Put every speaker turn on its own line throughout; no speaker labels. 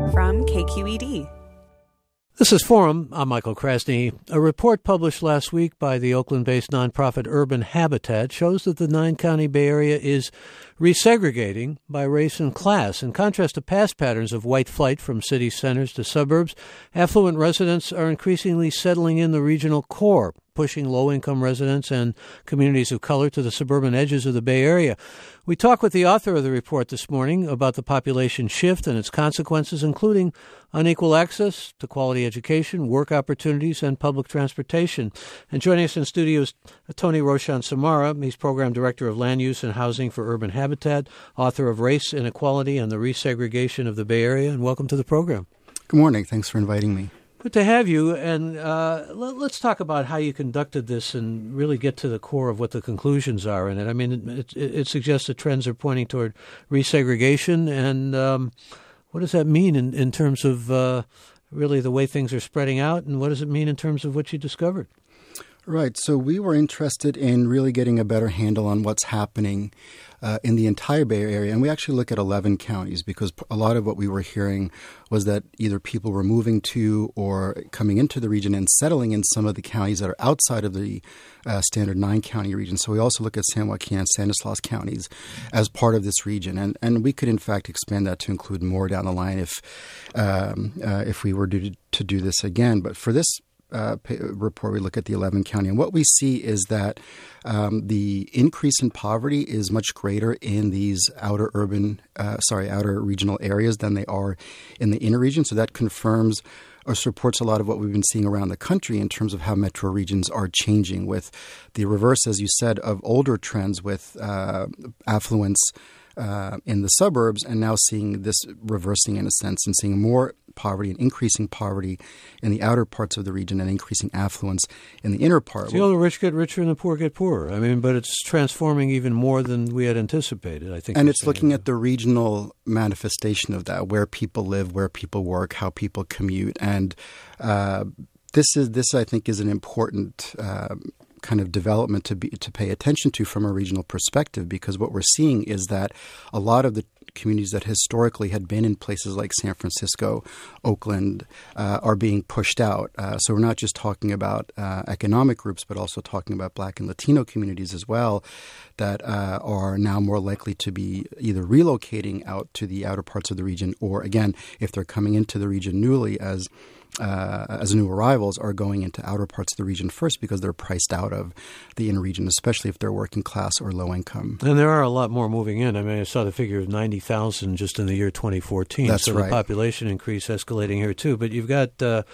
from KQED.
This is Forum. I'm Michael Krasny. A report published last week by the Oakland-based nonprofit Urban Habitat shows that the nine-county Bay Area is resegregating by race and class. In contrast to past patterns of white flight from city centers to suburbs, affluent residents are increasingly settling in the regional core, pushing low-income residents and communities of color to the suburban edges of the Bay Area. We talk with the author of the report this morning about the population shift and its consequences, including unequal access to quality education, work opportunities, and public transportation. And joining us in studio is Tony Roshan-Samara. He's Program Director of Land Use and Housing for Urban Habitat, author of Race, Inequality, and the Resegregation of the Bay Area. And welcome to the program.
Good morning. Thanks for inviting me.
Good to have you, and let's talk about how you conducted this and really get to the core of what the conclusions are in it. I mean, it suggests that trends are pointing toward resegregation, and what does that mean in terms of really the way things are spreading out, and what does it mean in terms of what you discovered?
Right. So we were interested in really getting a better handle on what's happening in the entire Bay Area. And we actually look at 11 counties because a lot of what we were hearing was that either people were moving to or coming into the region and settling in some of the counties that are outside of the standard 9-county region. So we also look at San Joaquin and Stanislaus counties as part of this region. And we could, in fact, expand that to include more down the line if we were to do this again. But for this report, we look at the 11 county, and what we see is that the increase in poverty is much greater in these outer regional areas than they are in the inner region. So that confirms or supports a lot of what we've been seeing around the country in terms of how metro regions are changing, with the reverse, as you said, of older trends with affluence in the suburbs, and now seeing this reversing in a sense and seeing more poverty and increasing poverty in the outer parts of the region and increasing affluence in the inner part.
So the rich get richer and the poor get poorer. I mean, but it's transforming even more than we had anticipated, I think.
And it's looking at the regional manifestation of that, where people live, where people work, how people commute. And this I think, is an important kind of development to pay attention to from a regional perspective, because what we're seeing is that a lot of the communities that historically had been in places like San Francisco, Oakland, are being pushed out. So we're not just talking about economic groups, but also talking about Black and Latino communities as well that are now more likely to be either relocating out to the outer parts of the region, or again, if they're coming into the region newly as new arrivals, are going into outer parts of the region first because they're priced out of the inner region, especially if they're working class or low income.
And there are a lot more moving in. I mean, I saw the figure of 90,000 just in the year 2014.
That's
so
right.
The population increase escalating here too. But you've got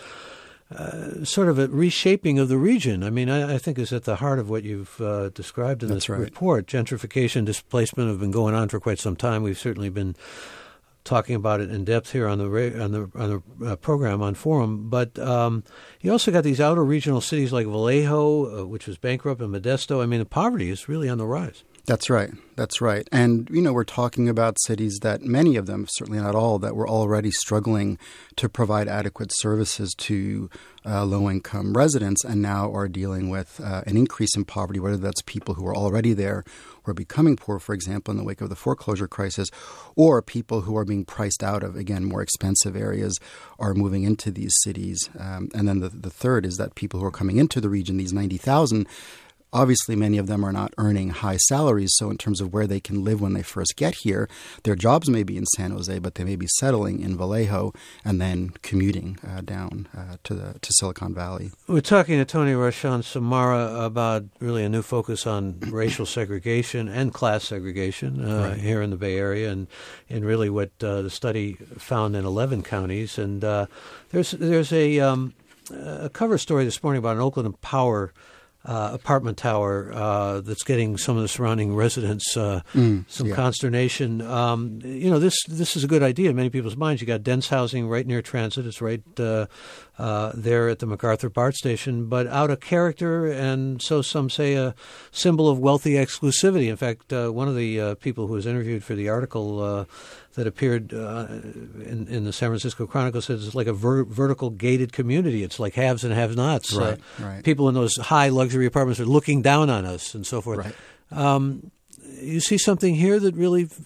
sort of a reshaping of the region. I mean, I think is at the heart of what you've described in this report. Gentrification, displacement have been going on for quite some time. We've certainly been talking about it in depth here on the program on Forum. But you also got these outer regional cities like Vallejo, which was bankrupt, and Modesto. I mean, the poverty is really on the rise.
That's right. That's right. And, we're talking about cities that many of them, certainly not all, that were already struggling to provide adequate services to low-income residents, and now are dealing with an increase in poverty, whether that's people who are already there who are becoming poor, for example, in the wake of the foreclosure crisis, or people who are being priced out of, again, more expensive areas are moving into these cities. And then the third is that people who are coming into the region, these 90,000, obviously, many of them are not earning high salaries. So in terms of where they can live when they first get here, their jobs may be in San Jose, but they may be settling in Vallejo and then commuting down to Silicon Valley.
We're talking to Tony Roshan-Samara about really a new focus on racial segregation and class segregation here in the Bay Area, and really what the study found in 11 counties. And there's a cover story this morning about an Oakland apartment tower that's getting some of the surrounding residents some consternation. This is a good idea in many people's minds. You got dense housing right near transit. It's right there at the MacArthur BART station, but out of character, and so some say a symbol of wealthy exclusivity. In fact, one of the people who was interviewed for the article that appeared in the San Francisco Chronicle says it's like a vertical gated community. It's like haves and have-nots.
Right.
People in those high luxury apartments are looking down on us and so forth.
Right.
You see something here that really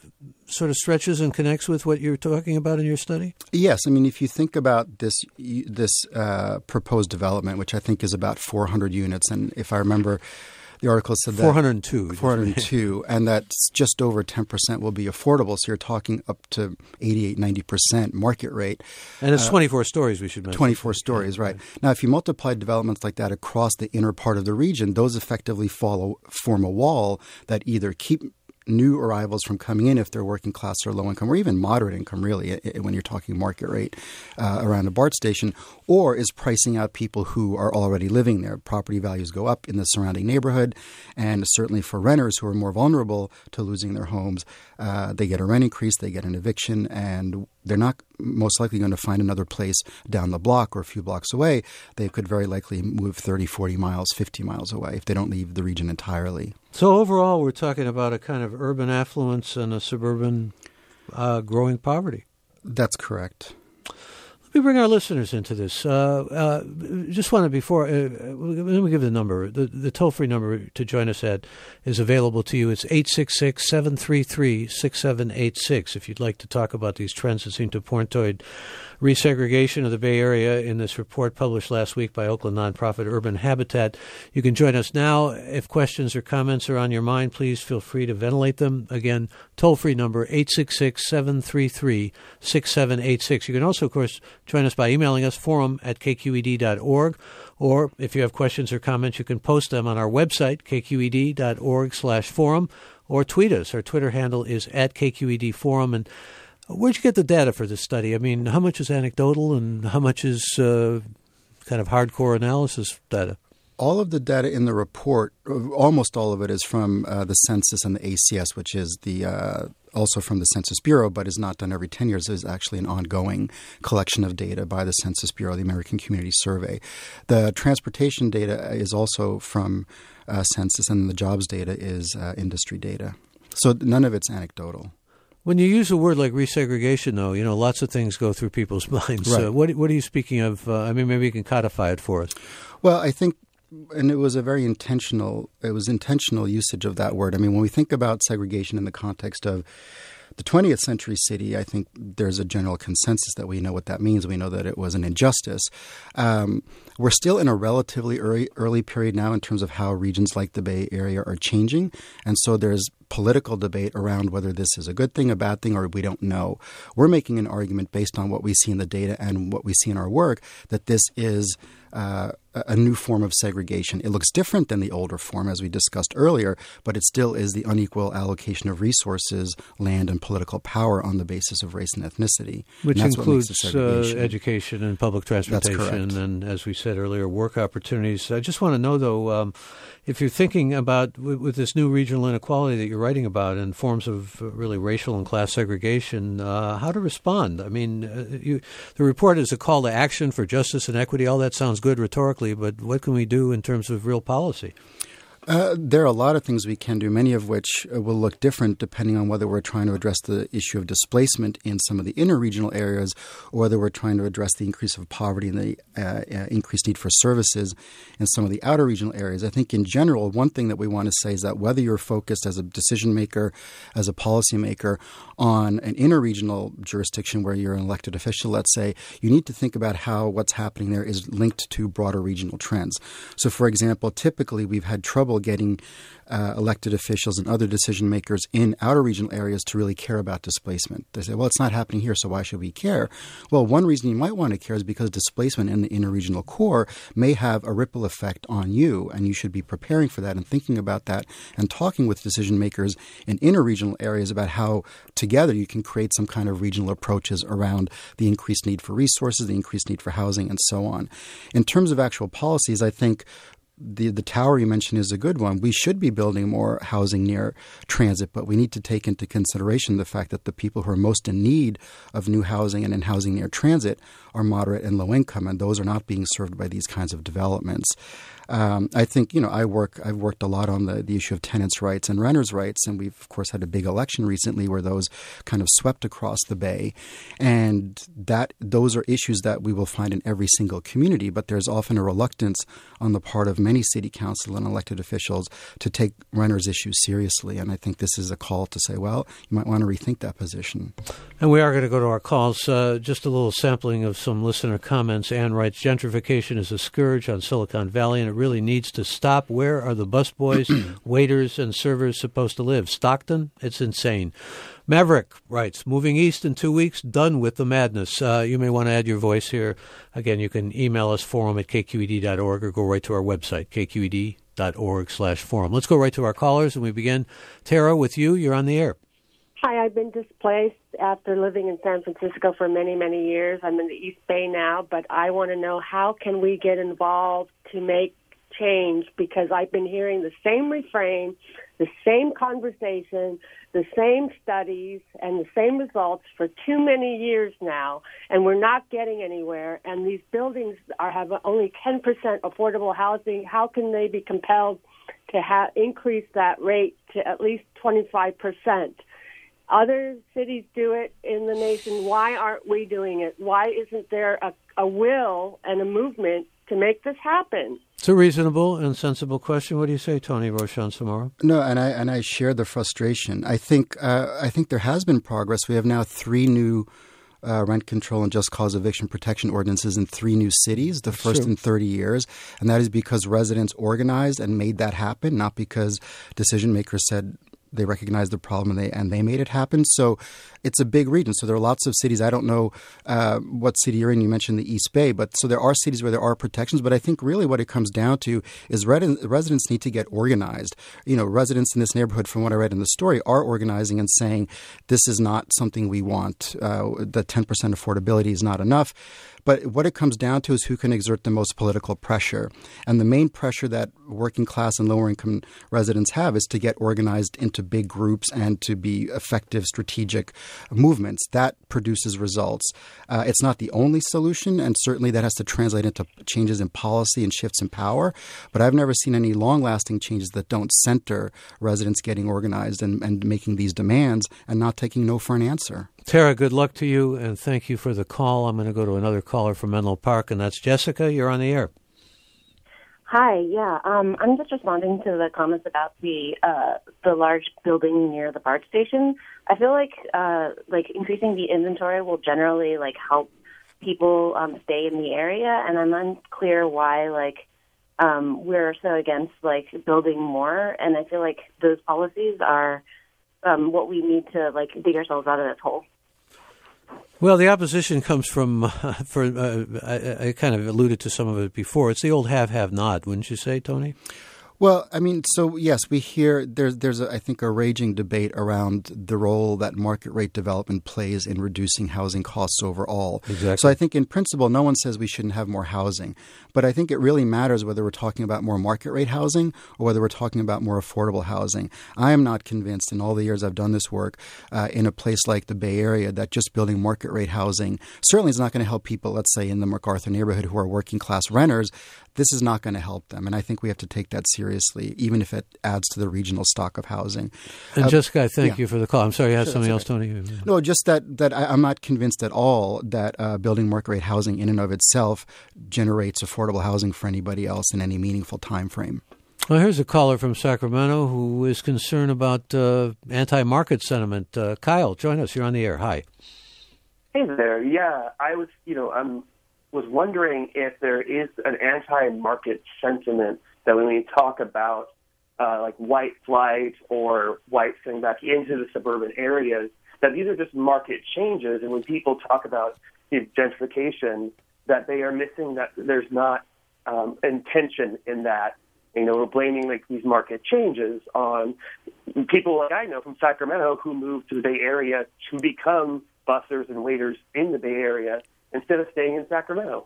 sort of stretches and connects with what you're talking about in your study?
Yes. I mean, if you think about this proposed development, which I think is about 400 units, and if I remember, the article said that 402, and that's just over 10% will be affordable. So you're talking up to 88, 90% market rate.
And it's 24 stories, we should mention.
24 stories, right. Now, if you multiply developments like that across the inner part of the region, those effectively form a wall that either keep new arrivals from coming in if they're working class or low income, or even moderate income, really, when you're talking market rate around a BART station, or is pricing out people who are already living there. Property values go up in the surrounding neighborhood, and certainly for renters who are more vulnerable to losing their homes, they get a rent increase, they get an eviction, and they're not most likely going to find another place down the block or a few blocks away. They could very likely move 30, 40 miles, 50 miles away if they don't leave the region entirely.
So overall, we're talking about a kind of urban affluence and a suburban growing poverty.
That's correct.
Let me bring our listeners into this. Just want to, before, let me give the number. The toll-free number to join us at is available to you. It's 866-733-6786 if you'd like to talk about these trends that seem to point toward resegregation of the Bay Area in this report published last week by Oakland nonprofit Urban Habitat. You can join us now. If questions or comments are on your mind, please feel free to ventilate them. Again, toll-free number 866-733-6786. You can also, of course, join us by emailing us, forum@kqed.org. Or if you have questions or comments, you can post them on our website, kqed.org/forum, or tweet us. Our Twitter handle is @KQEDforum. And where'd you get the data for this study? I mean, how much is anecdotal and how much is kind of hardcore analysis data?
All of the data in the report, almost all of it, is from the census and the ACS, which is also from the Census Bureau, but is not done every 10 years. It is actually an ongoing collection of data by the Census Bureau, the American Community Survey. The transportation data is also from census, and the jobs data is industry data. So none of it's anecdotal.
When you use a word like resegregation, though, lots of things go through people's minds.
Right.
What are you speaking of? Maybe you can codify it for us.
Well, I think, and it was intentional usage of that word. I mean, when we think about segregation in the context of the 20th century city, I think there's a general consensus that we know what that means. We know that it was an injustice. We're still in a relatively early period now in terms of how regions like the Bay Area are changing. And so there's political debate around whether this is a good thing, a bad thing, or we don't know. We're making an argument based on what we see in the data and what we see in our work that this is a new form of segregation. It looks different than the older form, as we discussed earlier, but it still is the unequal allocation of resources, land, and political power on the basis of race and ethnicity.
Which
and
includes education and public transportation.
That's correct.
And, as we said earlier, work opportunities. I just want to know, though, if you're thinking about, with this new regional inequality that you're writing about and forms of really racial and class segregation, how to respond. I mean, the report is a call to action for justice and equity. All that sounds good rhetorically, but what can we do in terms of real policy?
There are a lot of things we can do, many of which will look different depending on whether we're trying to address the issue of displacement in some of the inner regional areas or whether we're trying to address the increase of poverty and the increased need for services in some of the outer regional areas. I think in general, one thing that we want to say is that whether you're focused as a decision maker, as a policy maker on an inner regional jurisdiction where you're an elected official, let's say, you need to think about how what's happening there is linked to broader regional trends. So, for example, typically we've had trouble getting elected officials and other decision makers in outer regional areas to really care about displacement. They say, well, it's not happening here, so why should we care? Well, one reason you might want to care is because displacement in the inner regional core may have a ripple effect on you, and you should be preparing for that and thinking about that and talking with decision makers in inner regional areas about how together you can create some kind of regional approaches around the increased need for resources, the increased need for housing, and so on. In terms of actual policies, I think the tower you mentioned is a good one. We should be building more housing near transit, but we need to take into consideration the fact that the people who are most in need of new housing and in housing near transit are moderate and low income, and those are not being served by these kinds of developments. I think, I've worked a lot on the issue of tenants' rights and renters' rights, and we've, of course, had a big election recently where those kind of swept across the Bay. And those are issues that we will find in every single community, but there's often a reluctance on the part of many many city council and elected officials to take renters' issues seriously. And I think this is a call to say, well, you might want to rethink that position.
And we are going to go to our calls. Just a little sampling of some listener comments. Ann writes, gentrification is a scourge on Silicon Valley, and it really needs to stop. Where are the busboys, waiters, and servers supposed to live? Stockton? It's insane. Maverick writes, moving east in 2 weeks, done with the madness. You may want to add your voice here. Again, you can email us, forum@kqed.org, or go right to our website, kqed.org/forum. Let's go right to our callers, and we begin. Tara, with you. You're on the air.
Hi, I've been displaced after living in San Francisco for many, many years. I'm in the East Bay now, but I want to know, how can we get involved to make change? Because I've been hearing the same refrain, the same conversation, the same studies, and the same results for too many years now, and we're not getting anywhere. And these buildings have only 10% affordable housing. How can they be compelled to increase that rate to at least 25%? Other cities do it in the nation. Why aren't we doing it? Why isn't there a will and a movement to make this happen?
It's a reasonable and sensible question. What do you say, Tony Roshan Samara?
No, and I share the frustration. I think there has been progress. We have now 3 new rent control and just cause eviction protection ordinances in 3 new cities, the first in 30 years. And that is because residents organized and made that happen, not because decision makers said they recognized the problem and they made it happen. So it's a big region. So there are lots of cities. I don't know what city you're in. You mentioned the East Bay. But so there are cities where there are protections. But I think really what it comes down to is residents need to get organized. You know, residents in this neighborhood, from what I read in the story, are organizing and saying this is not something we want. The 10% affordability is not enough. But what it comes down to is who can exert the most political pressure. And the main pressure that working class and lower income residents have is to get organized into big groups and to be effective strategic movements. That produces results. It's not the only solution, and certainly that has to translate into changes in policy and shifts in power. But I've never seen any long-lasting changes that don't center residents getting organized and making these demands and not taking no for an answer.
Tara, good luck to you, and thank you for the call. I'm going to go to another caller from Menlo Park, and that's Jessica. You're on the air.
Hi, yeah. I'm just responding to the comments about the large building near the BART station. I feel like increasing the inventory will generally help people stay in the area, and I'm unclear why we're so against building more. And I feel like those policies are what we need to dig ourselves out of this hole.
Well, the opposition comes from, I kind of alluded to some of it before. It's the old have not, wouldn't you say, Tony?
Well, I mean, so yes, we hear there's I think a raging debate around the role that market rate development plays in reducing housing costs overall.
Exactly.
So I think in principle, no one says we shouldn't have more housing. But I think it really matters whether we're talking about more market rate housing or whether we're talking about more affordable housing. I am not convinced in all the years I've done this work in a place like the Bay Area that just building market rate housing certainly is not going to help people, let's say, in the MacArthur neighborhood who are working class renters. This is not going to help them. And I think we have to take that seriously, even if it adds to the regional stock of housing.
And Jessica, thank you for the call. I'm sorry, you had something else, Tony?
No, just that I'm not convinced at all that building market rate housing in and of itself generates affordable housing for anybody else in any meaningful time frame.
Well, here's a caller from Sacramento who is concerned about anti-market sentiment. Kyle, join us. You're on the air. Hi.
Hey there. Yeah, I was, was wondering if there is an anti-market sentiment that when we talk about white flight or whites coming back into the suburban areas, that these are just market changes. And when people talk about gentrification, that they are missing that there's not intention in that. We're blaming these market changes on people like I know from Sacramento who moved to the Bay Area to become bussers and waiters in the Bay Area instead of staying in Sacramento.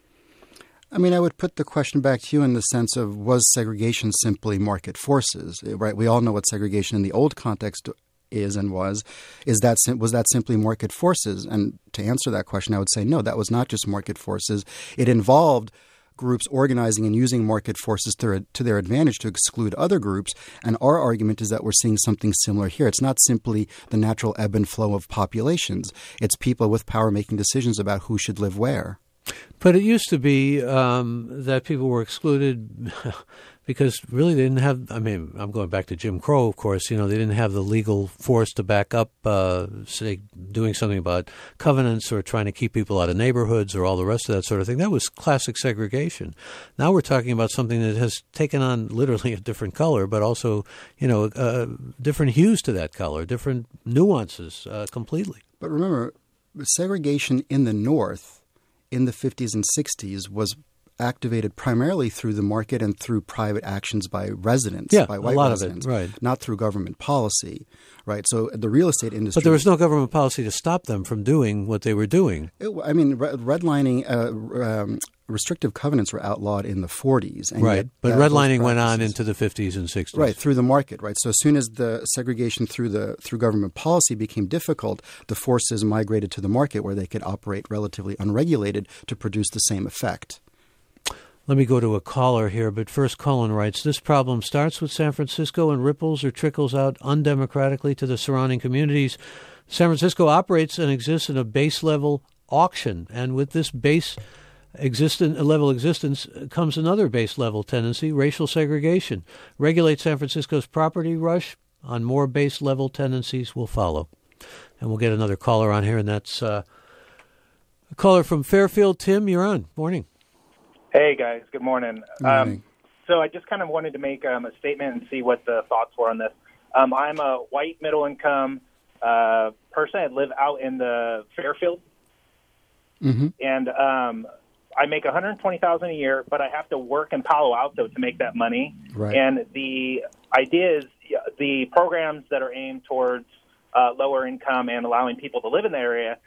I mean, I would put the question back to you in the sense of, was segregation simply market forces, right? We all know what segregation in the old context is and was. Was that simply market forces? And to answer that question, I would say no, that was not just market forces. It involved groups organizing and using market forces to their advantage to exclude other groups. And our argument is that we're seeing something similar here. It's not simply the natural ebb and flow of populations. It's people with power making decisions about who should live where.
But it used to be that people were excluded because really they didn't have, I mean, I'm going back to Jim Crow, of course, they didn't have the legal force to back up, say, doing something about covenants or trying to keep people out of neighborhoods or all the rest of that sort of thing. That was classic segregation. Now we're talking about something that has taken on literally a different color, but also, different hues to that color, different nuances completely.
But remember, segregation in the North in the 50s and 60s was activated primarily through the market and through private actions by residents, by white residents,
of it, right.
Not through government policy, right? So the real estate industry...
But there was no government policy to stop them from doing what they were doing.
Redlining, restrictive covenants were outlawed in the 40s. And
right,
yet,
but redlining went on into the 50s and 60s.
Right, through the market, right? So as soon as the segregation through government policy became difficult, the forces migrated to the market where they could operate relatively unregulated to produce the same effect.
Let me go to a caller here, but first Colin writes, this problem starts with San Francisco and ripples or trickles out undemocratically to the surrounding communities. San Francisco operates and exists in a base level auction, and with this base level existence comes another base level tendency, racial segregation. Regulate San Francisco's property rush, on more base level tendencies will follow. And we'll get another caller on here, and that's a caller from Fairfield. Tim, you're on. Morning.
Hey, guys. Good morning.
Good morning.
So I just kind of wanted to make a statement and see what the thoughts were on this. I'm a white middle-income person. I live out in the Fairfield. Mm-hmm. And I make $120,000 a year, but I have to work in Palo Alto to make that money.
Right.
And the idea is the programs that are aimed towards lower income and allowing people to live in the area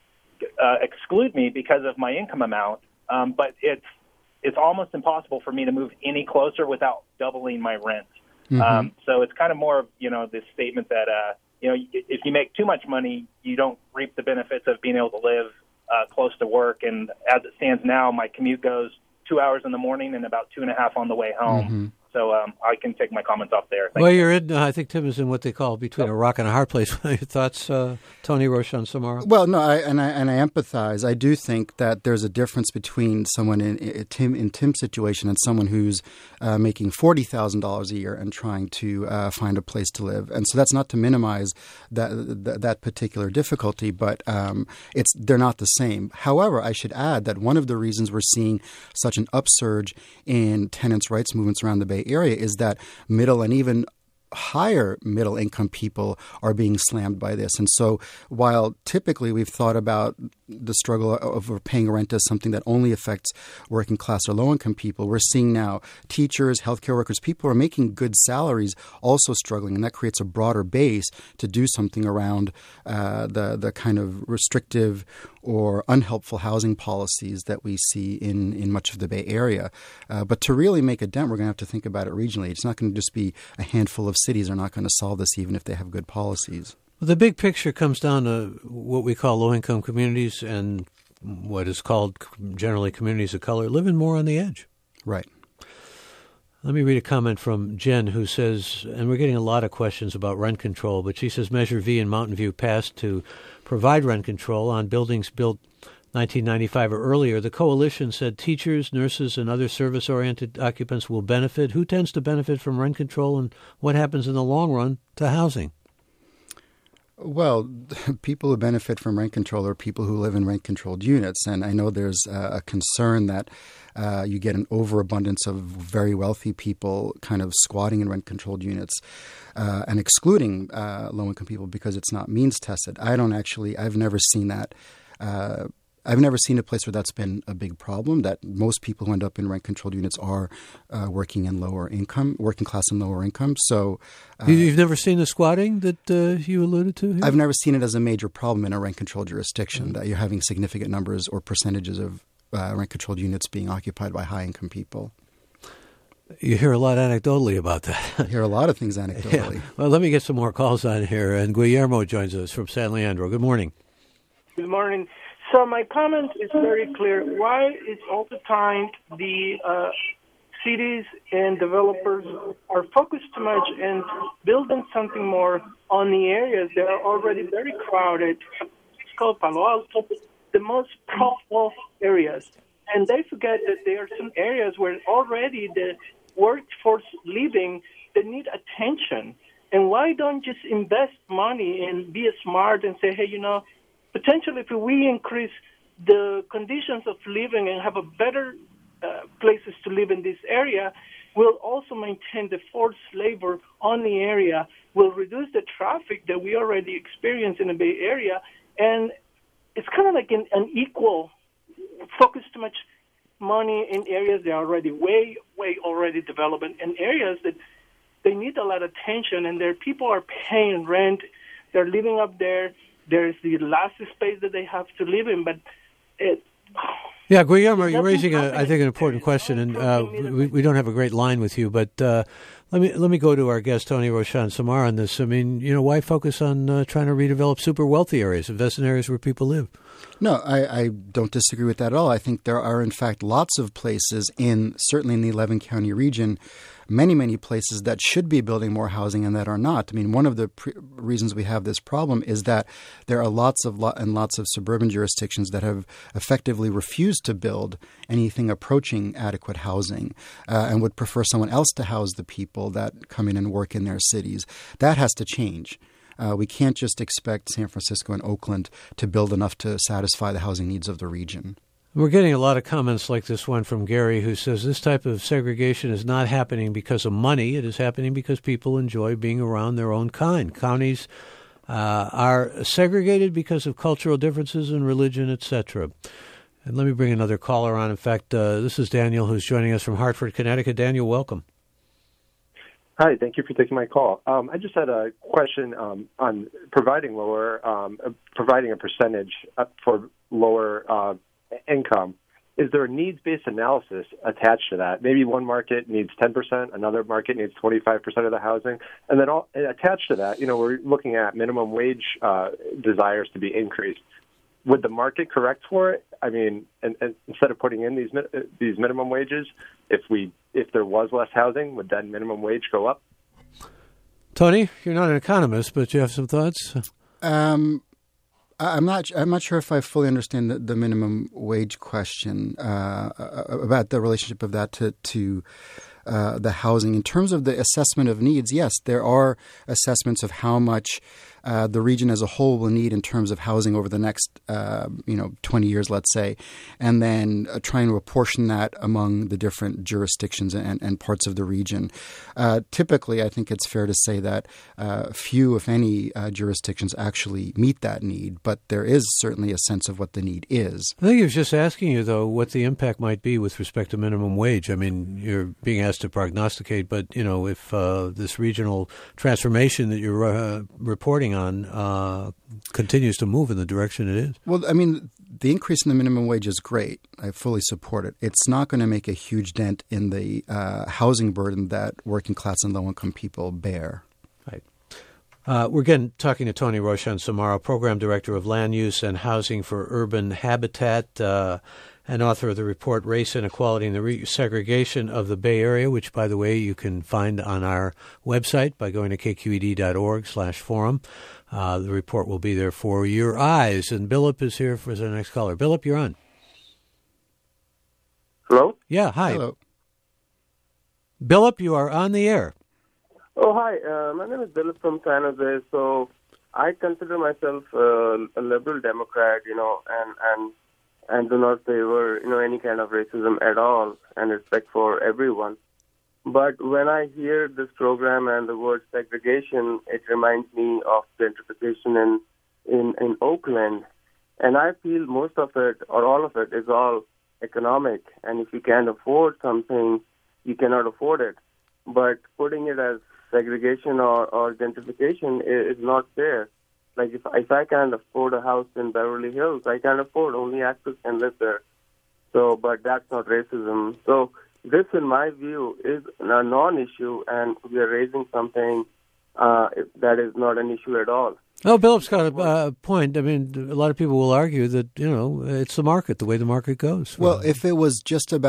exclude me because of my income amount. But it's almost impossible for me to move any closer without doubling my rent. Mm-hmm. So it's kind of more of, this statement that, if you make too much money, you don't reap the benefits of being able to live close to work. And as it stands now, my commute goes 2 hours in the morning and about 2.5 on the way home. Mm-hmm. So I can take my comments off there.
Well, you're in, I think Tim is in what they call between a rock and a hard place. What are your thoughts, Tony Roshan Samara?
Well, no, I empathize. I do think that there's a difference between someone in Tim's situation and someone who's making $40,000 a year and trying to find a place to live. And so that's not to minimize that particular difficulty, but they're not the same. However, I should add that one of the reasons we're seeing such an upsurge in tenants' rights movements around the Bay Area is that middle and even higher middle income people are being slammed by this. And so while typically we've thought about the struggle of paying rent as something that only affects working class or low income people, we're seeing now teachers, healthcare workers, people who are making good salaries also struggling. And that creates a broader base to do something around the kind of restrictive or unhelpful housing policies that we see in much of the Bay Area. But to really make a dent, we're going to have to think about it regionally. It's not going to just be a handful of cities are not going to solve this even if they have good policies.
Well, the big picture comes down to what we call low-income communities and what is called generally communities of color living more on the edge.
Right.
Let me read a comment from Jen who says, and we're getting a lot of questions about rent control, but she says Measure V in Mountain View passed to provide rent control on buildings built 1995 or earlier. The coalition said teachers, nurses, and other service-oriented occupants will benefit. Who tends to benefit from rent control, and what happens in the long run to housing?
Well, people who benefit from rent control are people who live in rent-controlled units. And I know there's a concern that you get an overabundance of very wealthy people kind of squatting in rent-controlled units and excluding low-income people because it's not means-tested. I've never seen that. I've never seen a place where that's been a big problem, that most people who end up in rent-controlled units are working class and lower income. So
you've never seen the squatting that you alluded to here?
I've never seen it as a major problem in a rent-controlled jurisdiction, that you're having significant numbers or percentages of rent-controlled units being occupied by high-income people.
You hear a lot anecdotally about that.
I hear a lot of things anecdotally.
Yeah. Well, let me get some more calls on here. And Guillermo joins us from San Leandro. Good morning.
Good morning. So my comment is very clear. Why is all the time the cities and developers are focused too much in building something more on the areas that are already very crowded? It's called Palo Alto. the most profitable areas. And they forget that there are some areas where already the workforce living, they need attention. And why don't just invest money and be smart and say, hey, potentially if we increase the conditions of living and have a better places to live in this area, we'll also maintain the forced labor on the area, we'll reduce the traffic that we already experience in the Bay Area, and it's kind of like an equal focus too much money in areas that are already way already developed, and areas that they need a lot of attention, and their people are paying rent, they're living up there, there's the last space that they have to live in, but
yeah, Guillermo, you're raising, I think, an important question, and we don't have a great line with you, but let me go to our guest, Tony Roshan Samar, on this. I mean, why focus on trying to redevelop super wealthy areas, invest in areas where people live?
No, I don't disagree with that at all. I think there are, in fact, lots of places, certainly in the 11-county region, many places that should be building more housing and that are not. I mean, one of the reasons we have this problem is that there are lots of suburban jurisdictions that have effectively refused to build anything approaching adequate housing and would prefer someone else to house the people that come in and work in their cities. That has to change. We can't just expect San Francisco and Oakland to build enough to satisfy the housing needs of the region.
We're getting a lot of comments like this one from Gary, who says this type of segregation is not happening because of money. It is happening because people enjoy being around their own kind. Counties are segregated because of cultural differences in religion, etc. And let me bring another caller on. In fact, this is Daniel, who's joining us from Hartford, Connecticut. Daniel, welcome.
Hi, thank you for taking my call. I just had a question on providing a percentage for lower income. Is there a needs-based analysis attached to that? Maybe one market needs 10%, another market needs 25% of the housing, and then attached to that, we're looking at minimum wage desires to be increased. Would the market correct for it? I mean, and instead of putting in these minimum wages, if there was less housing, would that minimum wage go up?
Tony, you're not an economist, but you have some thoughts?
I'm not sure if I fully understand the minimum wage question about the relationship of that to the housing. In terms of the assessment of needs, yes, there are assessments of how much the region as a whole will need in terms of housing over the next 20 years, let's say, and then trying to apportion that among the different jurisdictions and parts of the region. Typically, I think it's fair to say that few, if any, jurisdictions actually meet that need, but there is certainly a sense of what the need is.
I think he was just asking you, though, what the impact might be with respect to minimum wage. I mean, you're being asked to prognosticate, but, if this regional transformation that you're reporting on continues to move in the direction it is.
Well, I mean, the increase in the minimum wage is great. I fully support it. It's not going to make a huge dent in the housing burden that working class and low-income people bear.
Right. We're again talking to Tony Roshan Samara, Program Director of Land Use and Housing for Urban Habitat, and author of the report Race, Inequality, and the Resegregation of the Bay Area, which, by the way, you can find on our website by going to kqed.org/forum. The report will be there for your eyes. And Billip is here for the next caller. Billip, you're on.
Hello?
Yeah, hi.
Hello.
Billip, you are on the air.
Oh, hi. My name is Billip from San Jose. So I consider myself a liberal Democrat, and do not favor, any kind of racism at all and respect for everyone. But when I hear this program and the word segregation, it reminds me of gentrification in Oakland. And I feel most of it, or all of it, is all economic. And if you can't afford something, you cannot afford it. But putting it as segregation or gentrification is not fair. Like if I can't afford a house in Beverly Hills, I can't afford. Only actors can live there. So, but that's not racism. So this, in my view, is a non-issue, and we are raising something that is not an issue at all.
Oh, Billip's got a point. I mean, a lot of people will argue that, it's the market, the way the market goes.
Well, if it was just about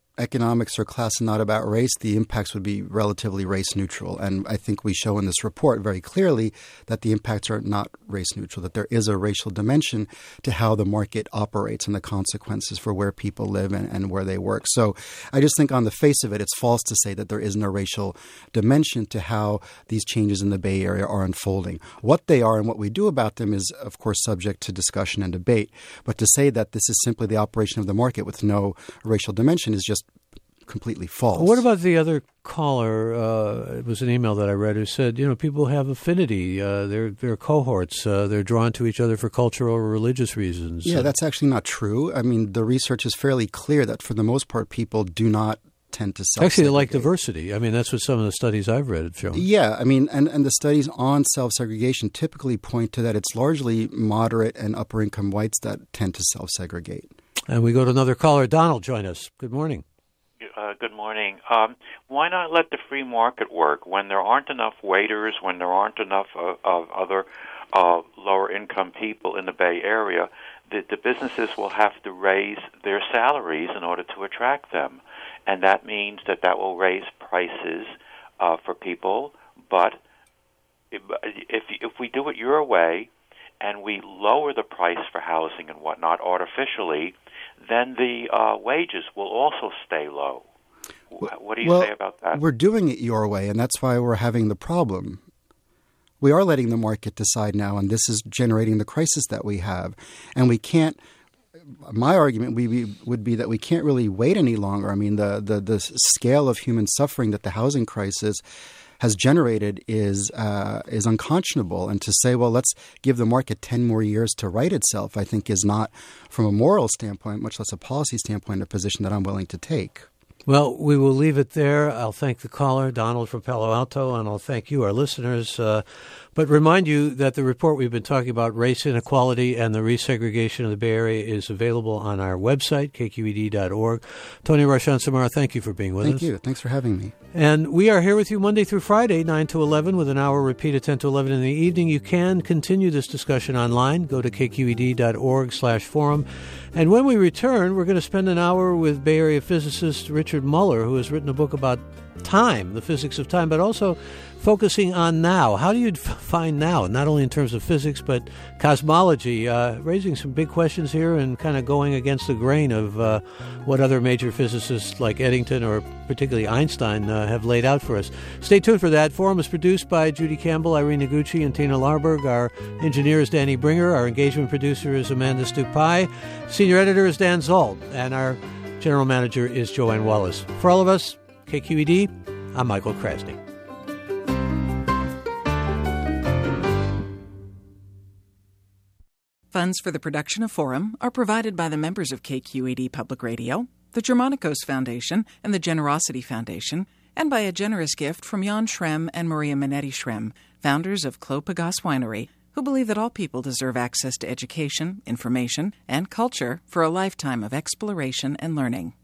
economics or class and not about race, the impacts would be relatively race neutral. And I think we show in this report very clearly that the impacts are not race neutral, that there is a racial dimension to how the market operates and the consequences for where people live and where they work. So I just think on the face of it, it's false to say that there isn't a racial dimension to how these changes in the Bay Area are unfolding. What they are and what we do about them is, of course, subject to discussion and debate. But to say that this is simply the operation of the market with no racial dimension is just completely false.
What about the other caller? It was an email that I read who said, people have affinity. They're cohorts. They're drawn to each other for cultural or religious reasons.
Yeah, that's actually not true. I mean, the research is fairly clear that for the most part, people do not tend to self-segregate.
Actually, they like diversity. I mean, that's what some of the studies I've read have shown.
Yeah, I mean, and the studies on self-segregation typically point to that it's largely moderate and upper-income whites that tend to self-segregate.
And we go to another caller. Donald, join us. Good morning.
Good morning. Why not let the free market work when there aren't enough waiters, when there aren't enough of other lower-income people in the Bay Area? The businesses will have to raise their salaries in order to attract them, and that means that will raise prices for people. But if we do it your way and we lower the price for housing and whatnot artificially, then the wages will also stay low. What do you say about that?
We're doing it your way, and that's why we're having the problem. We are letting the market decide now, and this is generating the crisis that we have. And we can't – my argument would be that we can't really wait any longer. I mean, the scale of human suffering that the housing crisis has generated is unconscionable. And to say, well, let's give the market 10 more years to right itself, I think is not, from a moral standpoint, much less a policy standpoint, a position that I'm willing to take.
Well, we will leave it there. I'll thank the caller, Donald from Palo Alto, and I'll thank you, our listeners. But remind you that the report we've been talking about, race inequality and the resegregation of the Bay Area, is available on our website, kqed.org. Tony Roshan-Samara, thank you for being with us.
Thank you. Thanks for having me.
And we are here with you Monday through Friday, 9 to 11, with an hour repeat at 10 to 11 in the evening. You can continue this discussion online. Go to kqed.org/forum. And when we return, we're going to spend an hour with Bay Area physicist Richard Muller, who has written a book about time, the physics of time, but also focusing on now. How do you find now, not only in terms of physics, but cosmology, raising some big questions here and kind of going against the grain of what other major physicists like Eddington or particularly Einstein have laid out for us. Stay tuned for that. Forum is produced by Judy Campbell, Irene Noguchi, and Tina Larberg. Our engineer is Danny Bringer. Our engagement producer is Amanda Stupai. Senior editor is Dan Zold. And our general manager is Joanne Wallace. For all of us, KQED, I'm Michael Krasny.
Funds for the production of Forum are provided by the members of KQED Public Radio, the Germanicos Foundation, and the Generosity Foundation, and by a generous gift from Jan Schrem and Maria Minetti Schrem, founders of Clos Pegase Winery, who believe that all people deserve access to education, information, and culture for a lifetime of exploration and learning.